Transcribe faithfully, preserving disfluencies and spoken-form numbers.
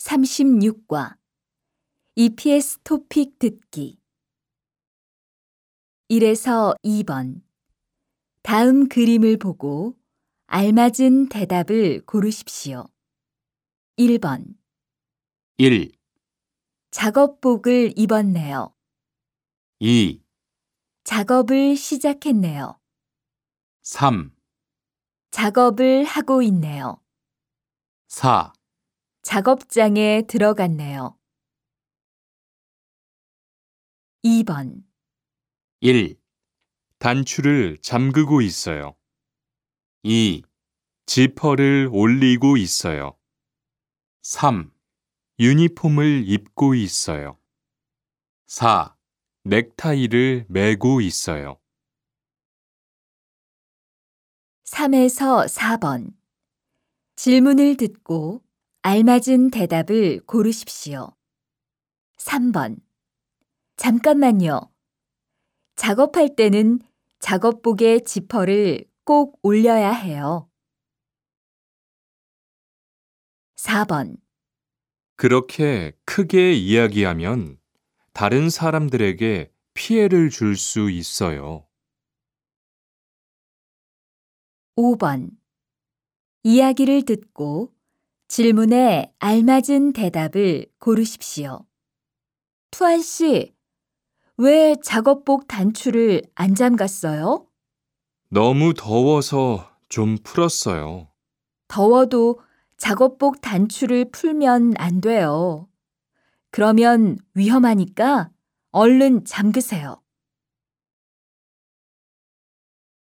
삼십육 과 이피에스 토픽 듣기 일에서 이 번 다음 그림을 보고 알맞은 대답을 고르십시오. 일 번 일, 작업복을 입었네요. 이, 작업을 시작했네요. 삼, 작업을 하고 있네요. 사, 작업장에 들어갔네요. 이 번 일. 단추를 잠그고 있어요. 이. 지퍼를 올리고 있어요. 삼. 유니폼을 입고 있어요. 사. 넥타이를 매고 있어요. 삼에서 사 번 질문을 듣고 알맞은 대답을 고르십시오. 삼 번 잠깐만요. 작업할 때는 작업복의 지퍼를 꼭 올려야 해요. 사 번 그렇게 크게 이야기하면 다른 사람들에게 피해를 줄 수 있어요. 오 번 이야기를 듣고 질문에 알맞은 대답을 고르십시오. 투안 씨, 왜 작업복 단추를 안 잠갔어요? 너무 더워서 좀 풀었어요. 더워도 작업복 단추를 풀면 안 돼요. 그러면 위험하니까 얼른 잠그세요.